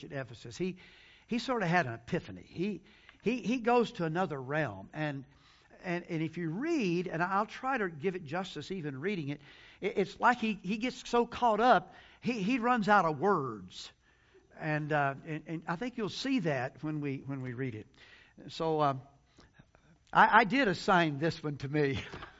at Ephesus, he sort of had an epiphany. He goes to another realm. And if you read, and I'll try to give it justice even reading it, it's like he gets so caught up, he runs out of words. And I think you'll see that when we read it. So I did assign this one to me.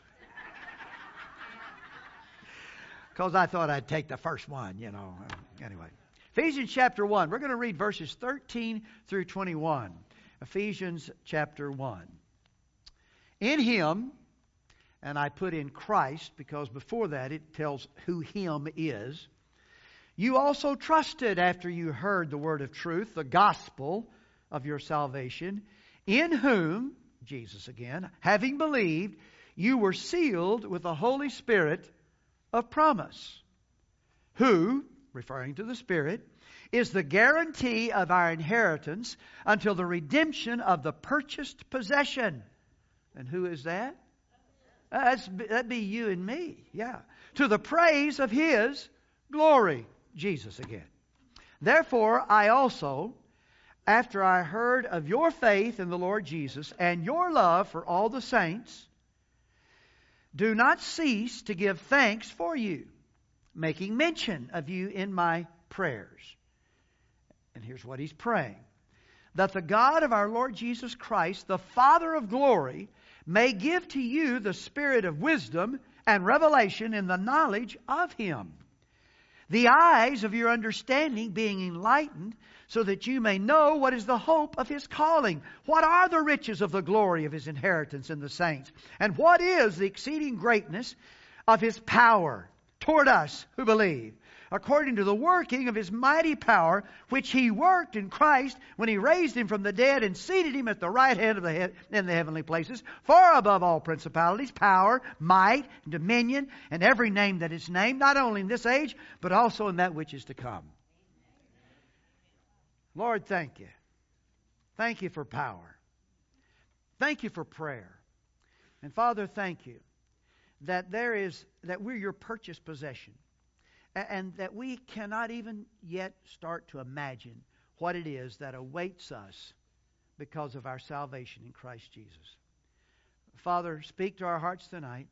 Because I thought I'd take the first one, Anyway. Ephesians chapter 1. We're going to read verses 13 through 21. Ephesians chapter 1. In Him, and I put in Christ because before that it tells who Him is. You also trusted after you heard the word of truth, the gospel of your salvation, in whom, Jesus again, having believed, you were sealed with the Holy Spirit of promise, who, referring to the Spirit, is the guarantee of our inheritance until the redemption of the purchased possession. And who is that? That'd be you and me. Yeah. To the praise of His glory. Jesus again. Therefore, I also, after I heard of your faith in the Lord Jesus and your love for all the saints, do not cease to give thanks for you, making mention of you in my prayers. And here's what he's praying. That the God of our Lord Jesus Christ, the Father of glory, may give to you the spirit of wisdom and revelation in the knowledge of Him. The eyes of your understanding being enlightened, so that you may know what is the hope of His calling. What are the riches of the glory of His inheritance in the saints? And what is the exceeding greatness of His power toward us who believe? According to the working of His mighty power, which He worked in Christ when He raised Him from the dead and seated Him at the right hand of in the heavenly places, far above all principalities, power, might, dominion, and every name that is named, not only in this age, but also in that which is to come. Lord, thank You. Thank You for power. Thank You for prayer. And Father, thank You that we're Your purchased possession. And that we cannot even yet start to imagine what it is that awaits us because of our salvation in Christ Jesus. Father, speak to our hearts tonight.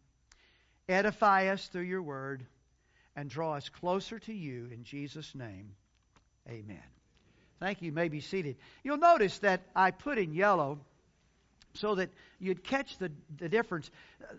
Edify us through Your word and draw us closer to You in Jesus' name. Amen. Thank you. You may be seated. You'll notice that I put in yellow so that you'd catch the difference.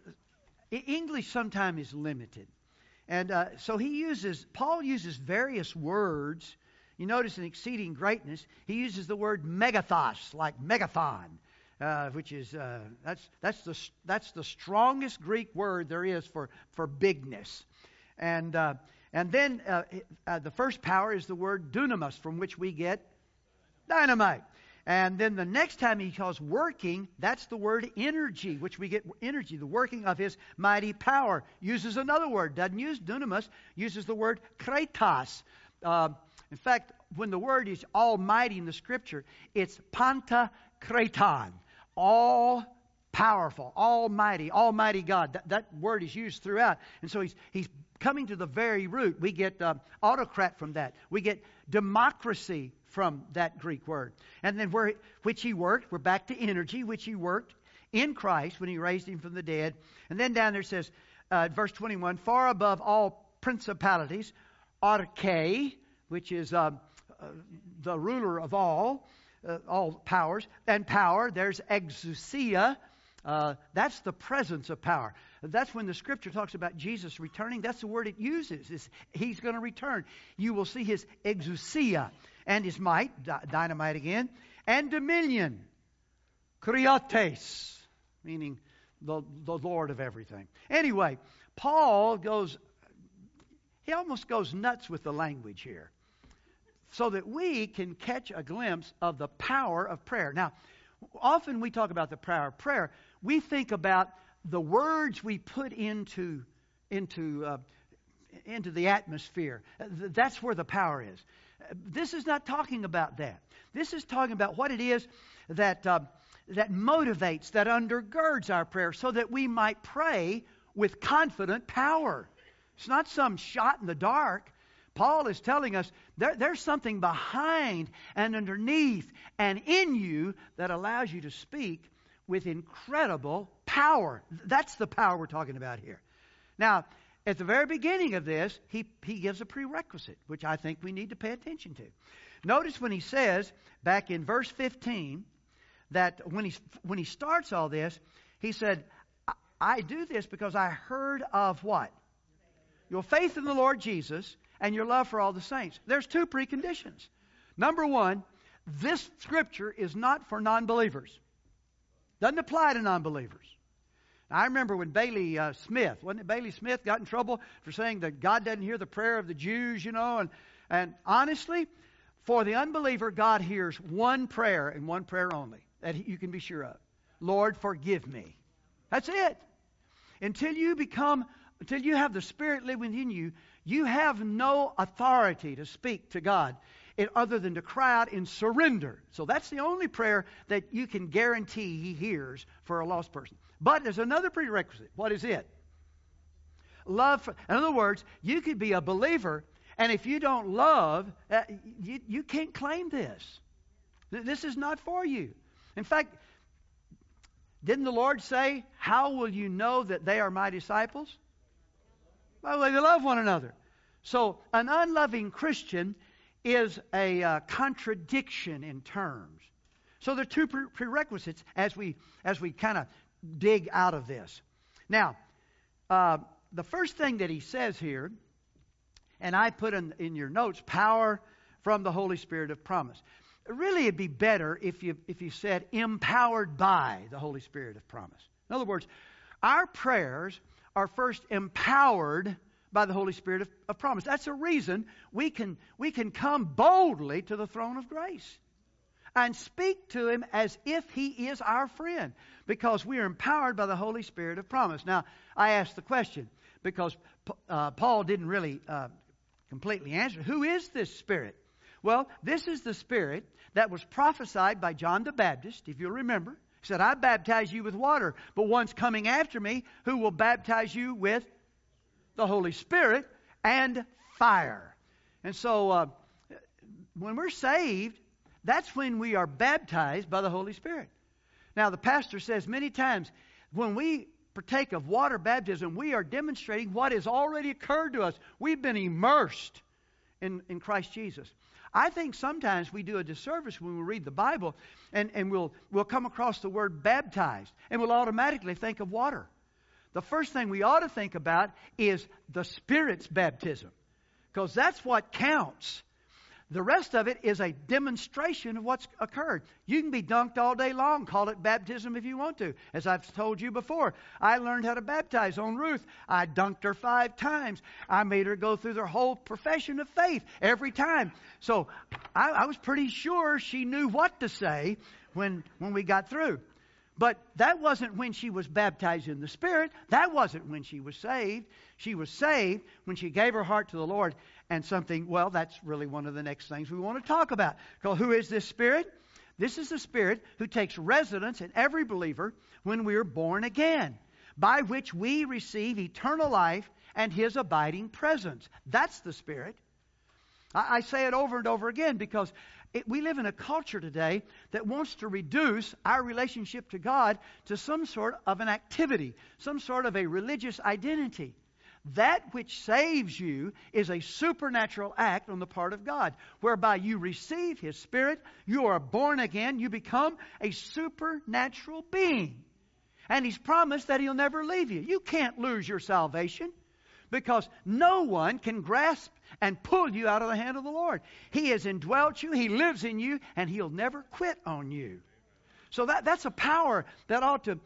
English sometimes is limited. And so Paul uses various words. You notice in exceeding greatness, he uses the word megathos, like megathon, which is that's the strongest Greek word there is for bigness. And then the first power is the word dunamis, from which we get dynamite. And then the next time he calls working, that's the word energy, which we get energy, the working of His mighty power. Uses another word, doesn't use dunamis, uses the word kratos. In fact, when the word is almighty in the Scripture, it's pantokraton, all powerful, almighty, almighty God. That word is used throughout. And so he's coming to the very root. We get autocrat from that. We get democracy from that Greek word. And then which He worked, we're back to energy, which He worked in Christ when He raised Him from the dead. And then down there it says, verse 21, far above all principalities, arche, which is the ruler of all powers, and power. There's exousia. That's the presence of power. That's when the Scripture talks about Jesus returning. That's the word it uses. He's going to return. You will see His exousia and His might, dynamite again, and dominion, kriotes, meaning the Lord of everything. Anyway, Paul he almost goes nuts with the language here, so that we can catch a glimpse of the power of prayer. Now, often we talk about the power of prayer. We think about the words we put into the atmosphere. That's where the power is. This is not talking about that. This is talking about what it is that motivates, that undergirds our prayer, so that we might pray with confident power. It's not some shot in the dark, Paul is telling us there's something behind and underneath and in you that allows you to speak with incredible power. That's the power we're talking about here. Now, at the very beginning of this, he gives a prerequisite, which I think we need to pay attention to. Notice when he says, back in verse 15, that when he starts all this, he said, I do this because I heard of what? Your faith in the Lord Jesus and your love for all the saints. There's two preconditions. Number one, this scripture is not for non-believers. Doesn't apply to non-believers. I remember when Bailey Smith, wasn't it Bailey Smith, got in trouble for saying that God doesn't hear the prayer of the Jews, and honestly, for the unbeliever, God hears one prayer and one prayer only that you can be sure of. Lord, forgive me. That's it. Until you have the Spirit live within you, you have no authority to speak to God other than to cry out in surrender. So that's the only prayer that you can guarantee He hears for a lost person. But there's another prerequisite. What is it? Love. In other words, you could be a believer, and if you don't love, you can't claim this. This is not for you. In fact, didn't the Lord say, how will you know that they are my disciples? Well, they love one another. So an unloving Christian is a contradiction in terms. So there are two prerequisites as we kind of dig out of this. Now, the first thing that he says here, and I put in your notes, power from the Holy Spirit of promise. Really, it'd be better if you said empowered by the Holy Spirit of promise. In other words, our prayers are first empowered by the Holy Spirit of promise. That's a reason we can come boldly to the throne of grace and speak to Him as if He is our friend, because we are empowered by the Holy Spirit of promise. Now, I asked the question because Paul didn't really completely answer. Who is this Spirit? Well, this is the Spirit that was prophesied by John the Baptist, if you'll remember. He said, I baptize you with water, but one's coming after me who will baptize you with the Holy Spirit and fire. And so when we're saved, that's when we are baptized by the Holy Spirit. Now, the pastor says many times, when we partake of water baptism, we are demonstrating what has already occurred to us. We've been immersed in Christ Jesus. I think sometimes we do a disservice when we read the Bible and we'll come across the word baptized and we'll automatically think of water. The first thing we ought to think about is the Spirit's baptism, because that's what counts. The rest of it is a demonstration of what's occurred. You can be dunked all day long, call it baptism if you want to. As I've told you before, I learned how to baptize on Ruth. I dunked her 5 times. I made her go through the whole profession of faith every time. So I was pretty sure she knew what to say when we got through. But that wasn't when she was baptized in the Spirit. That wasn't when she was saved. She was saved when she gave her heart to the Lord. And that's really one of the next things we want to talk about. Because who is this Spirit? This is the Spirit who takes residence in every believer when we are born again, by which we receive eternal life and His abiding presence. That's the Spirit. I say it over and over again because we live in a culture today that wants to reduce our relationship to God to some sort of an activity, some sort of a religious identity. That which saves you is a supernatural act on the part of God, whereby you receive His Spirit, you are born again, you become a supernatural being. And He's promised that He'll never leave you. You can't lose your salvation, because no one can grasp and pull you out of the hand of the Lord. He has indwelt you, He lives in you, and He'll never quit on you. So that's a power that ought to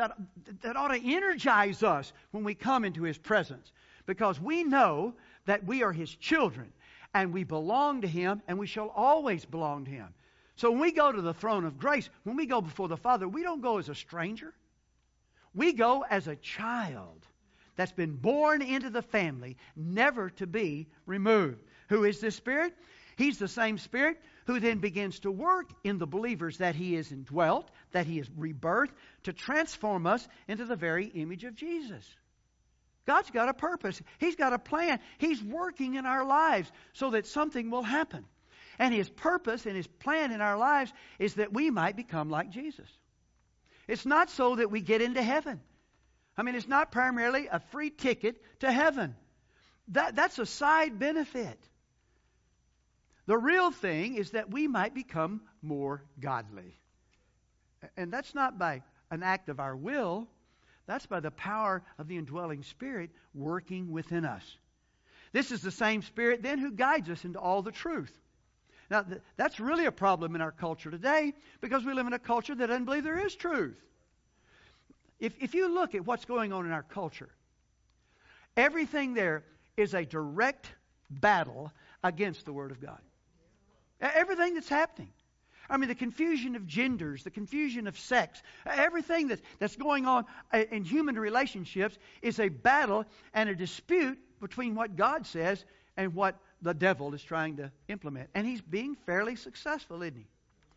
energize us when we come into His presence, because we know that we are His children and we belong to Him, and we shall always belong to Him. So when we go to the throne of grace, when we go before the Father, we don't go as a stranger. We go as a child that's been born into the family, never to be removed. Who is this Spirit? He's the same Spirit who then begins to work in the believers that He is indwelt, that He is rebirthed, to transform us into the very image of Jesus. God's got a purpose. He's got a plan. He's working in our lives so that something will happen. And His purpose and His plan in our lives is that we might become like Jesus. It's not so that we get into heaven. I mean, it's not primarily a free ticket to heaven. That's a side benefit. The real thing is that we might become more godly. And that's not by an act of our will. That's by the power of the indwelling Spirit working within us. This is the same Spirit then who guides us into all the truth. Now, that's really a problem in our culture today because we live in a culture that doesn't believe there is truth. If you look at what's going on in our culture, everything there is a direct battle against the Word of God. Everything that's happening. I mean, the confusion of genders, the confusion of sex, everything that's going on in human relationships is a battle and a dispute between what God says and what the devil is trying to implement. And he's being fairly successful, isn't he?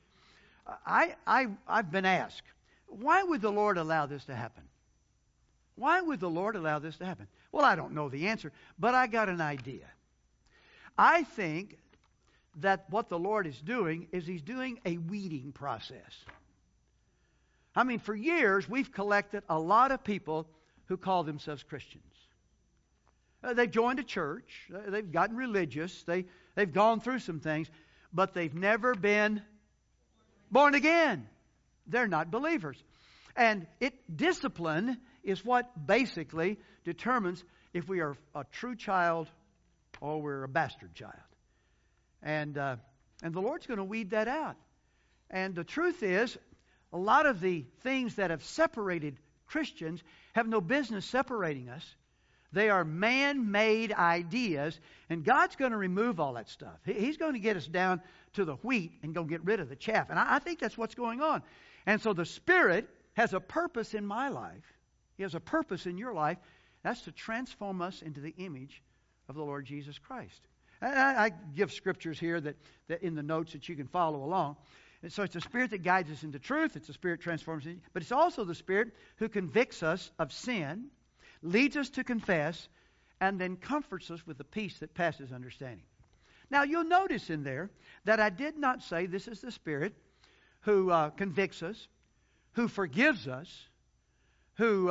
I've been asked, why would the Lord allow this to happen? Why would the Lord allow this to happen? Well, I don't know the answer, but I got an idea. I think that what the Lord is doing is He's doing a weeding process. I mean, for years, we've collected a lot of people who call themselves Christians. They've joined a church. They've gotten religious. They've gone through some things, but they've never been born again. They're not believers. And discipline is what basically determines if we are a true child or we're a bastard child. And the Lord's going to weed that out. And the truth is, a lot of the things that have separated Christians have no business separating us. They are man-made ideas, and God's going to remove all that stuff. He's going to get us down to the wheat and go get rid of the chaff. And I think that's what's going on. And so the Spirit has a purpose in my life. He has a purpose in your life. That's to transform us into the image of the Lord Jesus Christ. And I give scriptures here that in the notes that you can follow along. And so it's the Spirit that guides us into truth. It's the Spirit that transforms us. But it's also the Spirit who convicts us of sin, leads us to confess, and then comforts us with the peace that passes understanding. Now, you'll notice in there that I did not say this is the Spirit who convicts us, who forgives us, who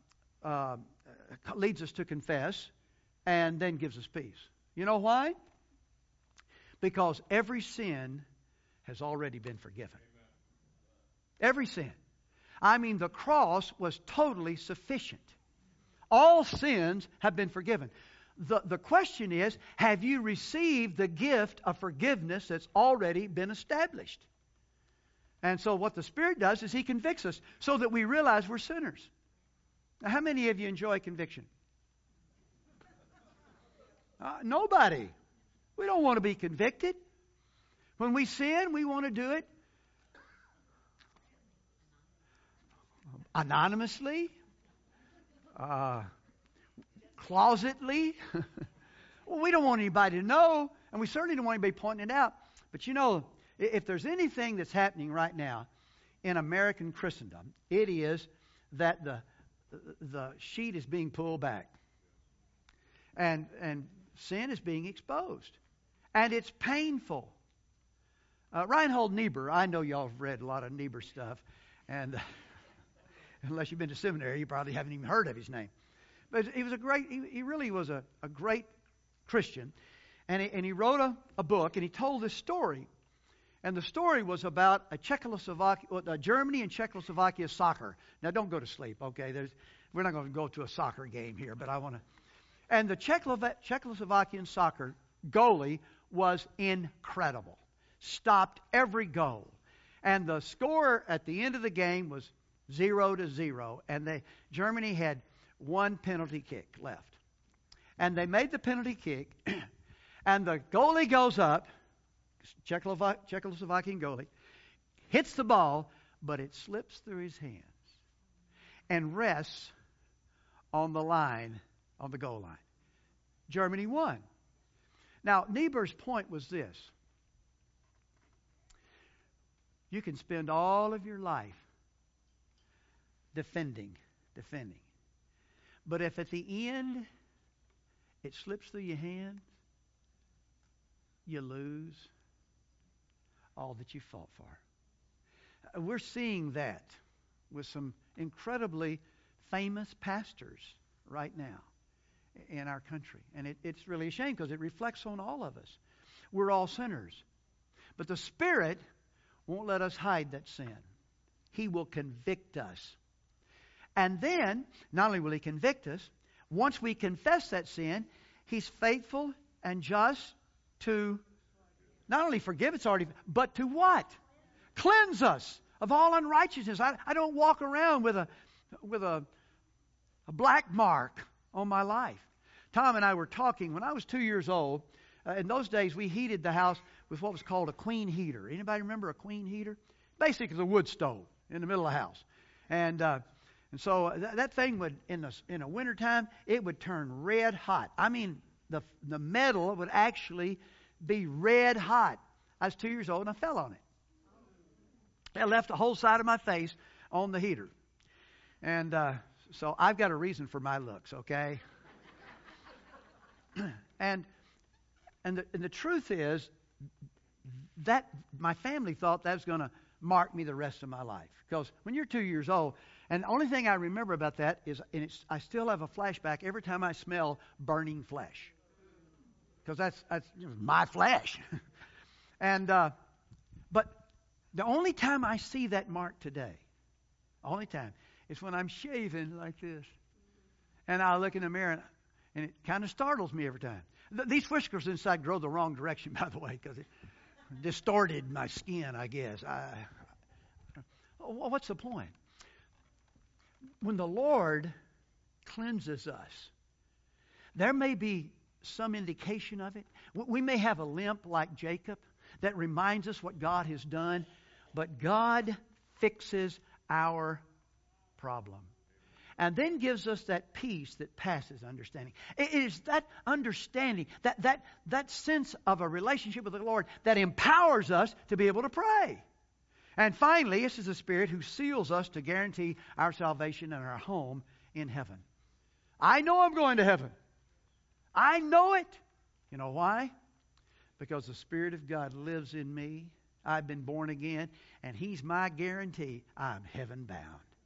leads us to confess, and then gives us peace. You know why? Because every sin has already been forgiven. Every sin. I mean, the cross was totally sufficient. All sins have been forgiven. The question is, have you received the gift of forgiveness that's already been established? And so what the Spirit does is He convicts us so that we realize we're sinners. Now, how many of you enjoy conviction? Nobody. We don't want to be convicted. When we sin, we want to do it anonymously, closetly. Well, we don't want anybody to know, and we certainly don't want anybody pointing it out. But you know, if there's anything that's happening right now in American Christendom, it is that the sheet is being pulled back. And sin is being exposed. And it's painful. Reinhold Niebuhr, I know y'all have read a lot of Niebuhr stuff, and unless you've been to seminary, you probably haven't even heard of his name. But he was he really was a great Christian. And he wrote a book, and he told this story. And the story was about Germany and Czechoslovakia soccer. Now, don't go to sleep, okay? We're not going to go to a soccer game here, but I want to. And the Czechoslovakian soccer goalie was incredible. Stopped every goal. And the score at the end of the game was 0-0. And Germany had one penalty kick left. And they made the penalty kick. And the goalie goes up, Czechoslovakian goalie, hits the ball, but it slips through his hands and rests on the line, on the goal line. Germany won. Now, Niebuhr's point was this. You can spend all of your life defending. But if at the end it slips through your hands, you lose all that you fought for. We're seeing that with some incredibly famous pastors right now in our country. And it's really a shame because it reflects on all of us. We're all sinners. But the Spirit won't let us hide that sin. He will convict us. And then, not only will He convict us, once we confess that sin, He's faithful and just to not only forgive us already, but to what? Cleanse us of all unrighteousness. I don't walk around with a black mark on my life. Tom and I were talking when I was 2 years old. In those days, we heated the house with what was called a queen heater. Anybody remember a queen heater? Basically, it's a wood stove in the middle of the house. And so that thing would, in the wintertime, it would turn red hot. I mean, the metal would actually be red hot. I was 2 years old and I fell on it. I left the whole side of my face on the heater. And so I've got a reason for my looks, okay? And the truth is that my family thought that was going to mark me the rest of my life. Because when you're 2 years old, and the only thing I remember about that is, I still have a flashback every time I smell burning flesh. Because that's my flesh. And but the only time I see that mark today, only time, is when I'm shaving like this. And I look in the mirror and it kind of startles me every time. These whiskers inside grow the wrong direction, by the way, because it distorted my skin, I guess. What's the point? When the Lord cleanses us, there may be some indication of it. We may have a limp like Jacob that reminds us what God has done, but God fixes our problem. And then gives us that peace that passes understanding. It is that understanding, that sense of a relationship with the Lord that empowers us to be able to pray. And finally, this is the Spirit who seals us to guarantee our salvation and our home in heaven. I know I'm going to heaven. I know it. You know why? Because the Spirit of God lives in me. I've been born again, and He's my guarantee I'm heaven bound.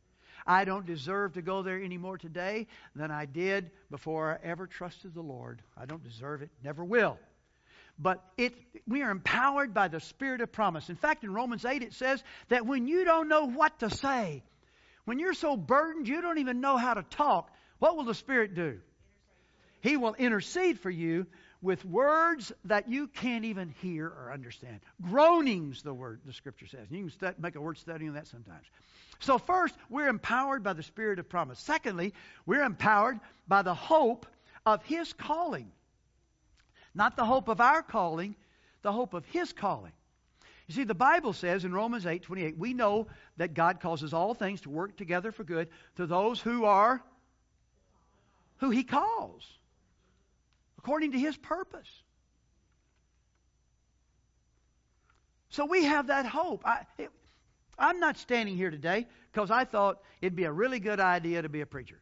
I don't deserve to go there any more today than I did before I ever trusted the Lord. I don't deserve it, never will. But we are empowered by the Spirit of promise. In fact, in Romans 8 it says that when you don't know what to say, when you're so burdened you don't even know how to talk, what will the Spirit do? He will intercede for you with words that you can't even hear or understand. Groanings, the Scripture says. You can make a word study on that sometimes. So first, we're empowered by the Spirit of promise. Secondly, we're empowered by the hope of His calling. Not the hope of our calling, the hope of His calling. You see, the Bible says in Romans 8:28, we know that God causes all things to work together for good to those who He calls, according to His purpose. So we have that hope. I'm not standing here today because I thought it'd be a really good idea to be a preacher.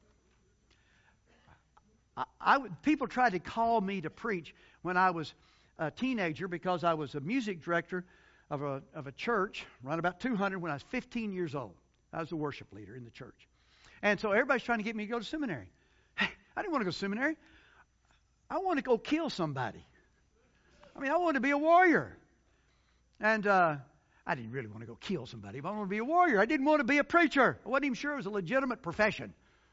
People tried to call me to preach when I was a teenager because I was a music director of a church, around about 200 when I was 15 years old. I was a worship leader in the church. And so everybody's trying to get me to go to seminary. Hey, I didn't want to go to seminary. I want to go kill somebody. I wanted to be a warrior. And I didn't really want to go kill somebody, but I wanted to be a warrior. I didn't want to be a preacher. I wasn't even sure it was a legitimate profession.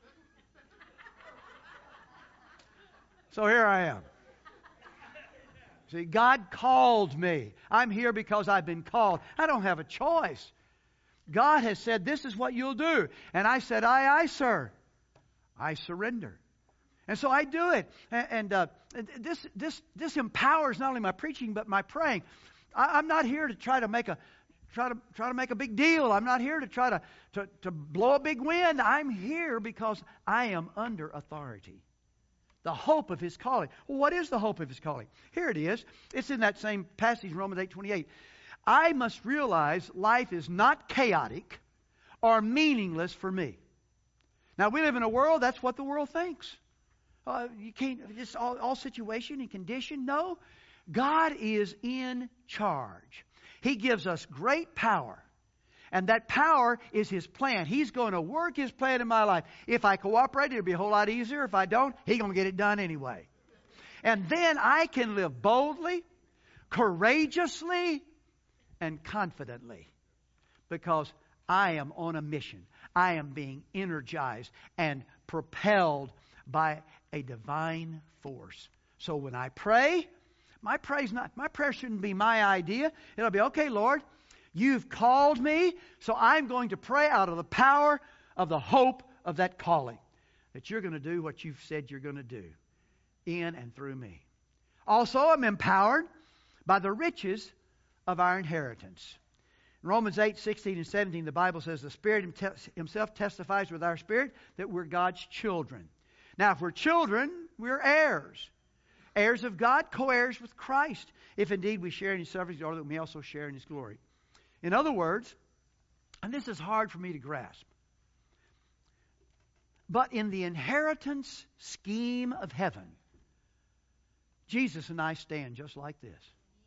So here I am. See, God called me. I'm here because I've been called. I don't have a choice. God has said, this is what you'll do. And I said, aye, sir. I surrender. And so I do it. And this empowers not only my preaching, but my praying. I'm not here to try to make a big deal. I'm not here to try to blow a big wind. I'm here because I am under authority. The hope of His calling. Well, what is the hope of His calling? Here it is. It's in that same passage in Romans 8:28. I must realize life is not chaotic or meaningless for me. Now, we live in a world, that's what the world thinks. You can't, just all situation and condition. No, God is in charge. He gives us great power. And that power is His plan. He's going to work His plan in my life. If I cooperate, it'll be a whole lot easier. If I don't, He's going to get it done anyway. And then I can live boldly, courageously, and confidently. Because I am on a mission. I am being energized and propelled by a divine force. So when I pray, my prayer shouldn't be my idea. It'll be, okay, Lord, You've called me, so I'm going to pray out of the power of the hope of that calling. That you're going to do what you've said you're going to do in and through me. Also, I'm empowered by the riches of our inheritance. In Romans 8:16 and 17, the Bible says the Spirit Himself testifies with our spirit that we're God's children. Now, if we're children, we're heirs. Heirs of God, co-heirs with Christ. If indeed we share in His sufferings, in order that we may also share in His glory. In other words, and this is hard for me to grasp, but in the inheritance scheme of heaven, Jesus and I stand just like this.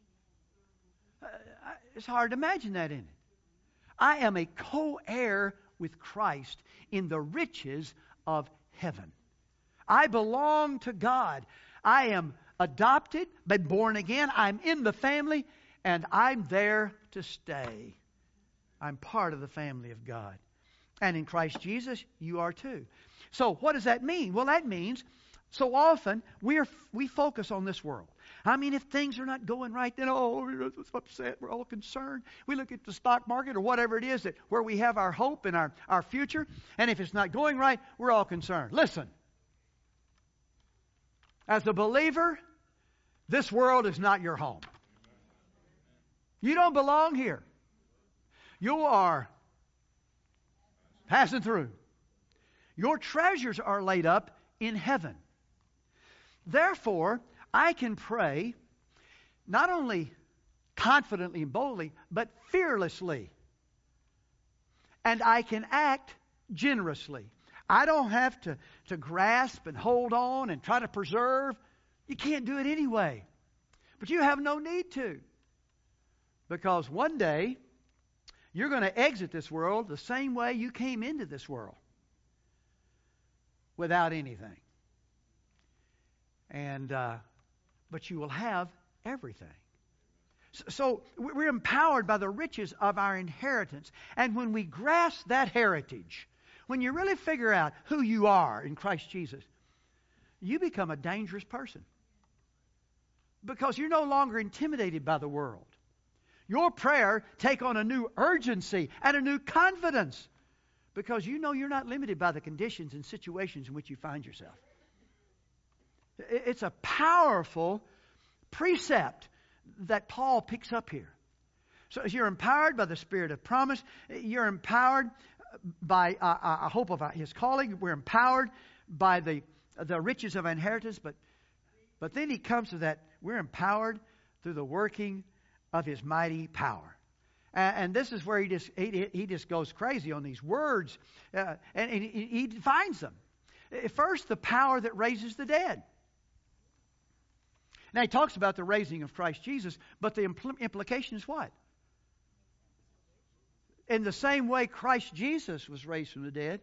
It's hard to imagine that, isn't it? I am a co-heir with Christ in the riches of heaven. I belong to God. I am adopted, been born again. I'm in the family, and I'm there to stay. I'm part of the family of God. And in Christ Jesus, you are too. So what does that mean? Well, that means so often we focus on this world. I mean, if things are not going right, then we're upset. We're all concerned. We look at the stock market or whatever it is that where we have our hope and our future. And if it's not going right, we're all concerned. Listen, as a believer, this world is not your home. You don't belong here. You are passing through. Your treasures are laid up in heaven. Therefore, I can pray not only confidently and boldly, but fearlessly. And I can act generously. I don't have to grasp and hold on and try to preserve. You can't do it anyway. But you have no need to. Because one day, you're going to exit this world the same way you came into this world. Without anything. And but you will have everything. So we're empowered by the riches of our inheritance. And when we grasp that heritage, when you really figure out who you are in Christ Jesus, you become a dangerous person. Because you're no longer intimidated by the world. Your prayer take on a new urgency and a new confidence. Because you know you're not limited by the conditions and situations in which you find yourself. It's a powerful precept that Paul picks up here. So you're empowered by the Spirit of promise. You're empowered by a hope of His calling. We're empowered by the riches of inheritance. But then he comes to that. We're empowered through the working of His mighty power. And this is where he just goes crazy on these words. And he defines them. First, the power that raises the dead. Now, he talks about the raising of Christ Jesus, but the implication is what? In the same way Christ Jesus was raised from the dead,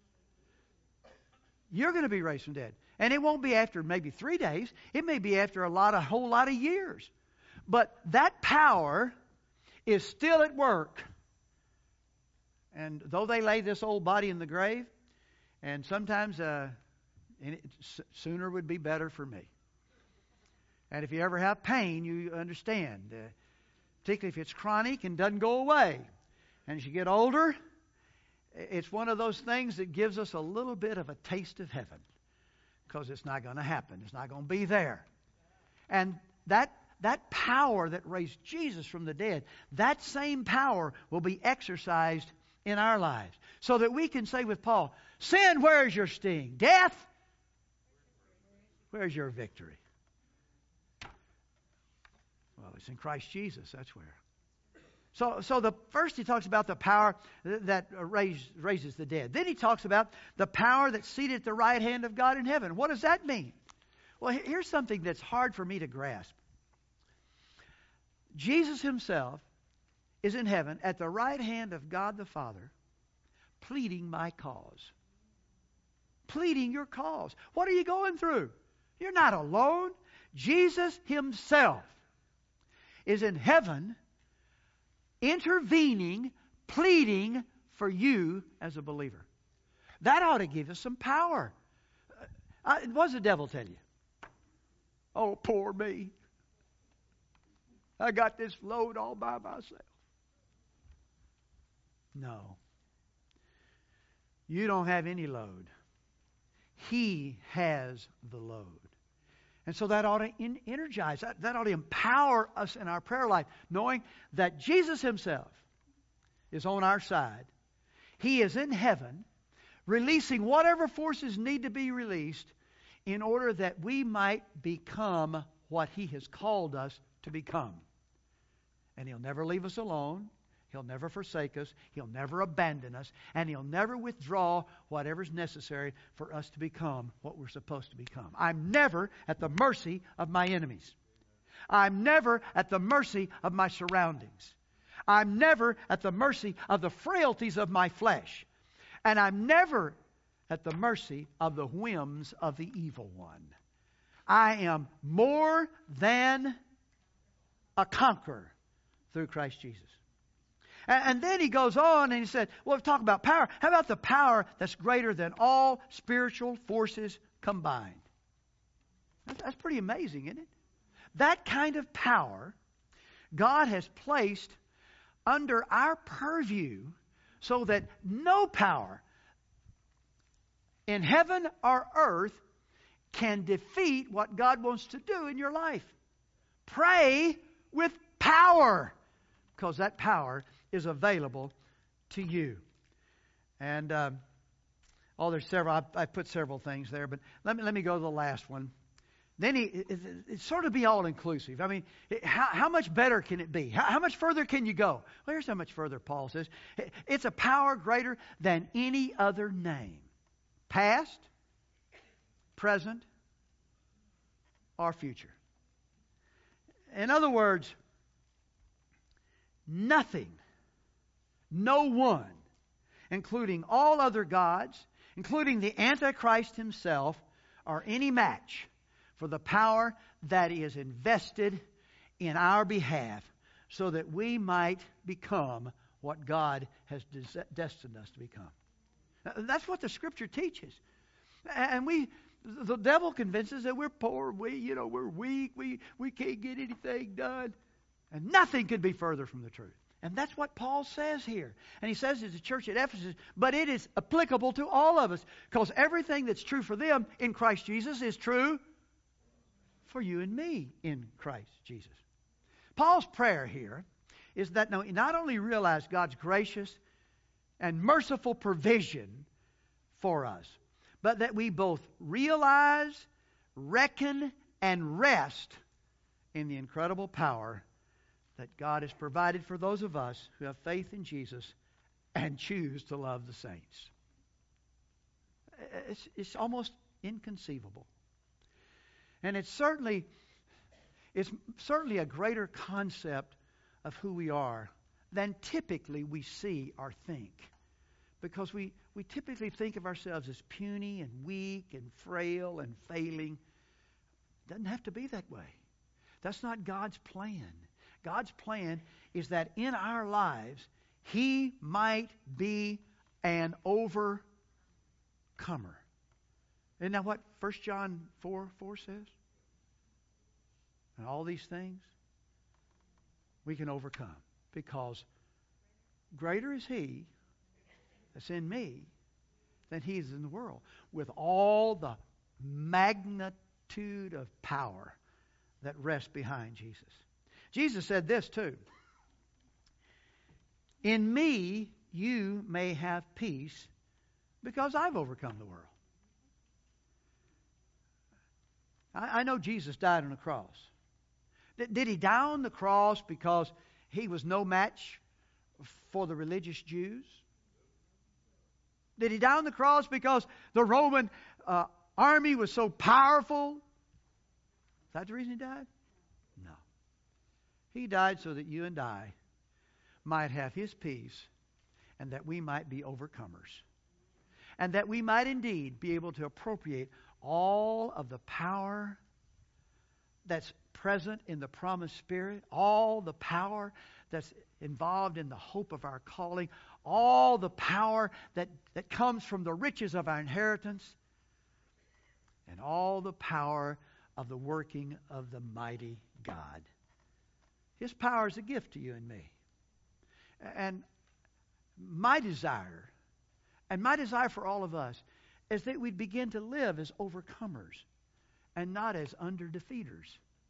you're going to be raised from the dead. And it won't be after maybe 3 days. It may be after a whole lot of years. But that power is still at work. And though they lay this old body in the grave, and sometimes sooner would be better for me. And if you ever have pain, you understand. Particularly if it's chronic and doesn't go away. And as you get older, it's one of those things that gives us a little bit of a taste of heaven. Because it's not going to happen. It's not going to be there. And that power that raised Jesus from the dead, that same power will be exercised in our lives. So that we can say with Paul, sin, where is your sting? Death, where's your victory? Well, it's in Christ Jesus, that's where. So the first he talks about the power that raises the dead. Then he talks about the power that's seated at the right hand of God in heaven. What does that mean? Well, here's something that's hard for me to grasp. Jesus himself is in heaven at the right hand of God the Father, pleading my cause. Pleading your cause. What are you going through? You're not alone. Jesus himself is in heaven, intervening, pleading for you as a believer. That ought to give us some power. What does the devil tell you? Oh, poor me. I got this load all by myself. No. You don't have any load. He has the load. And so that ought to energize, that ought to empower us in our prayer life, knowing that Jesus himself is on our side. He is in heaven, releasing whatever forces need to be released in order that we might become what He has called us to become. And He'll never leave us alone. He'll never forsake us. He'll never abandon us. And He'll never withdraw whatever's necessary for us to become what we're supposed to become. I'm never at the mercy of my enemies. I'm never at the mercy of my surroundings. I'm never at the mercy of the frailties of my flesh. And I'm never at the mercy of the whims of the evil one. I am more than a conqueror through Christ Jesus. And then he goes on and he said, well, talk about power. How about the power that's greater than all spiritual forces combined? That's pretty amazing, isn't it? That kind of power God has placed under our purview so that no power in heaven or earth can defeat what God wants to do in your life. Pray with power, because that power is available to you. And there's several. I put several things there, but let me go to the last one. Then it's sort of be all inclusive. I mean, how much better can it be? How much further can you go? Well, here's how much further Paul says. It's a power greater than any other name. Past, present, or future. In other words, nothing, no one, including all other gods, including the Antichrist himself, are any match for the power that is invested in our behalf so that we might become what God has destined us to become. That's what the Scripture teaches. And the devil convinces that we're poor, we're weak, we can't get anything done. And nothing could be further from the truth. And that's what Paul says here. And he says to the church at Ephesus, but it is applicable to all of us, because everything that's true for them in Christ Jesus is true for you and me in Christ Jesus. Paul's prayer here is that not only realize God's gracious and merciful provision for us, but that we both realize, reckon, and rest in the incredible power that God has provided for those of us who have faith in Jesus and choose to love the saints. It's almost inconceivable. And it's certainly a greater concept of who we are than typically we see or think. Because we typically think of ourselves as puny and weak and frail and failing. It doesn't have to be that way. That's not God's plan. God's plan is that in our lives, He might be an overcomer. Isn't that what 1 John 4:4 says? And all these things we can overcome, because greater is He that's in me than he is in the world, with all the magnitude of power that rests behind Jesus. Jesus said this too. In me you may have peace because I've overcome the world. I know Jesus died on the cross. Did He die on the cross because He was no match for the religious Jews? Did He die on the cross because the Roman army was so powerful? Is that the reason He died? No. He died so that you and I might have His peace and that we might be overcomers. And that we might indeed be able to appropriate all of the power that's present in the promised Spirit, all the power that's involved in the hope of our calling, all the power that comes from the riches of our inheritance, and all the power of the working of the mighty God. His power is a gift to you and me. And my desire, and my desire for all of us, is that we'd begin to live as overcomers and not as under-defeaters.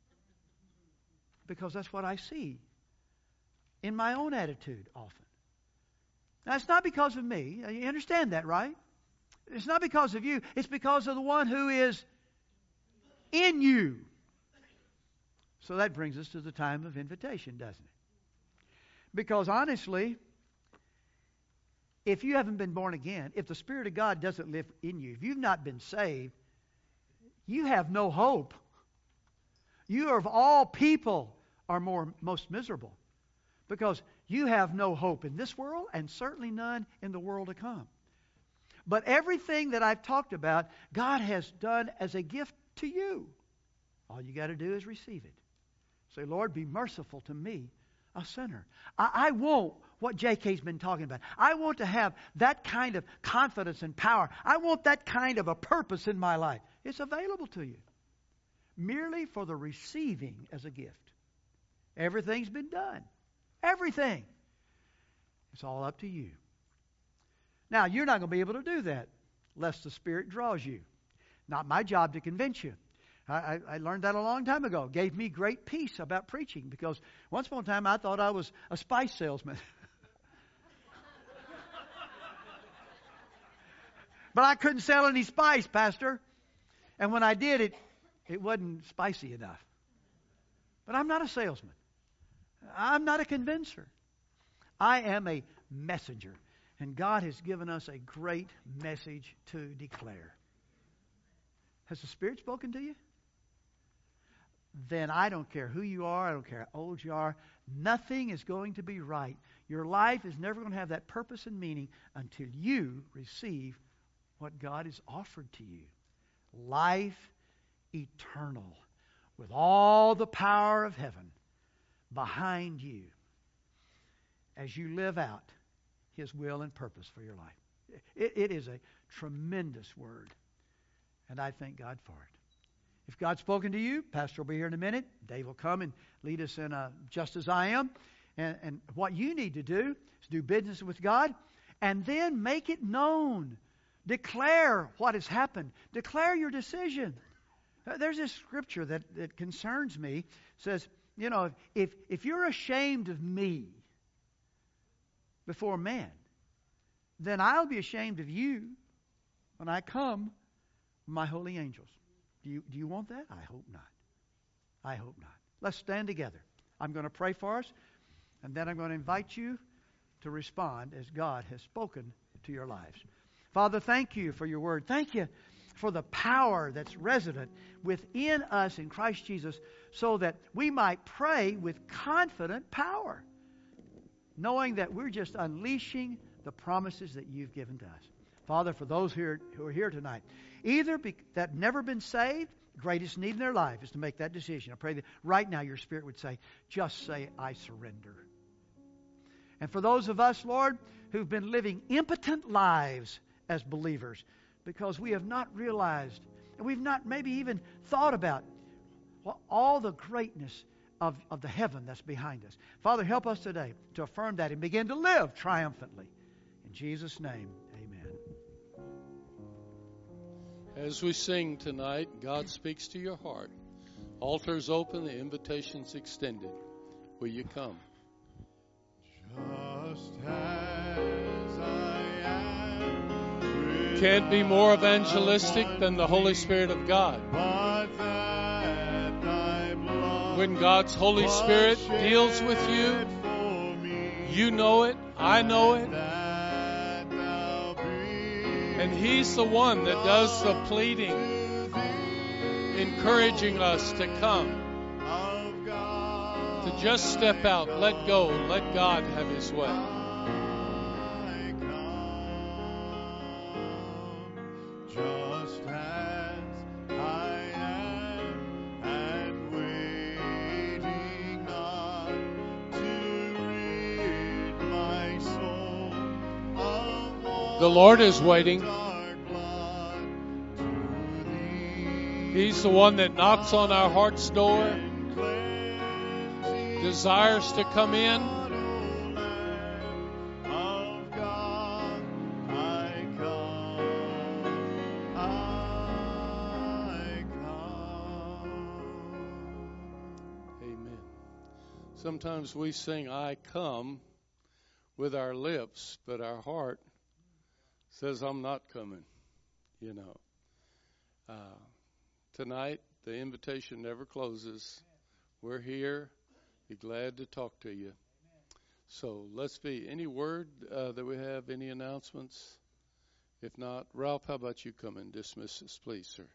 Because that's what I see in my own attitude often. Now, it's not because of me. You understand that, right? It's not because of you. It's because of the one who is in you. So that brings us to the time of invitation, doesn't it? Because honestly, if you haven't been born again, if the Spirit of God doesn't live in you, if you've not been saved, you have no hope. You of all people are most miserable because you have no hope in this world and certainly none in the world to come. But everything that I've talked about, God has done as a gift to you. All you got to do is receive it. Say, Lord, be merciful to me, a sinner. I want what J.K.'s been talking about. I want to have that kind of confidence and power. I want that kind of a purpose in my life. It's available to you. Merely for the receiving as a gift. Everything's been done. Everything. It's all up to you. Now, you're not going to be able to do that unless the Spirit draws you. Not my job to convince you. I learned that a long time ago. It gave me great peace about preaching because once upon a time I thought I was a spice salesman. But I couldn't sell any spice, Pastor. And when I did, it wasn't spicy enough. But I'm not a salesman. I'm not a convincer. I am a messenger. And God has given us a great message to declare. Has the Spirit spoken to you? Then I don't care who you are. I don't care how old you are. Nothing is going to be right. Your life is never going to have that purpose and meaning until you receive what God has offered to you. Life eternal with all the power of heaven behind you as you live out His will and purpose for your life. It is a tremendous word, and I thank God for it. If God's spoken to you, Pastor will be here in a minute. Dave will come and lead us in Just As I Am. And what you need to do is do business with God and then make it known. Declare what has happened. Declare your decision. There's this scripture that concerns me. It says, you know, if you're ashamed of me before men, then I'll be ashamed of you when I come with my holy angels. Do you want that? I hope not. I hope not. Let's stand together. I'm going to pray for us, and then I'm going to invite you to respond as God has spoken to your lives. Father, thank you for your word. Thank you for the power that's resident within us in Christ Jesus so that we might pray with confident power, knowing that we're just unleashing the promises that you've given to us. Father, for those who are here tonight, either that never been saved, the greatest need in their life is to make that decision. I pray that right now your Spirit would say, just say, I surrender. And for those of us, Lord, who've been living impotent lives as believers because we have not realized, and we've not maybe even thought about all the greatness of the heaven that's behind us. Father, help us today to affirm that and begin to live triumphantly. In Jesus' name, amen. As we sing tonight, God speaks to your heart. Altar's open, the invitation's extended. Will you come? Just as I am. Can't be more evangelistic than the Holy Spirit of God. When God's Holy Spirit deals with you, You know it. I know it. that thou be And He's the one that does the pleading, encouraging us to come, of God. to just step out, let go, let God have His way. I come just as I am, and waiting not to rid my soul of The Lord is waiting. dark blood to thee. He's the one that knocks on our heart's door, desires to come in. Of God, I come. Amen. Sometimes we sing, I come, with our lips, but our heart says, I'm not coming, you know. Tonight, the invitation never closes. We're here. Be glad to talk to you. So let's be. Any word that we have, any announcements? If not, Ralph, how about you come and dismiss us, please, sir?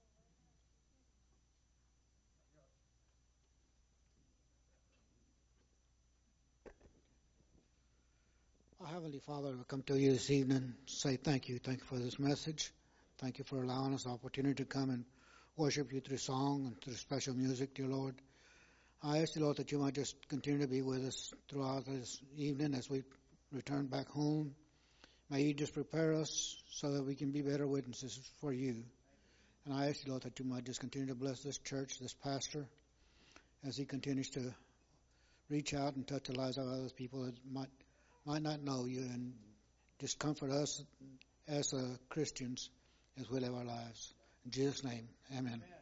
Our Heavenly Father, we come to you this evening, say thank you. Thank you for this message. Thank you for allowing us the opportunity to come and worship you through song and through special music, dear Lord. I ask you, Lord, that you might just continue to be with us throughout this evening as we return back home. May you just prepare us so that we can be better witnesses for you. And I ask you, Lord, that you might just continue to bless this church, this pastor, as he continues to reach out and touch the lives of other people that might not know you, and just comfort us as Christians as we live our lives. In Jesus' name, amen.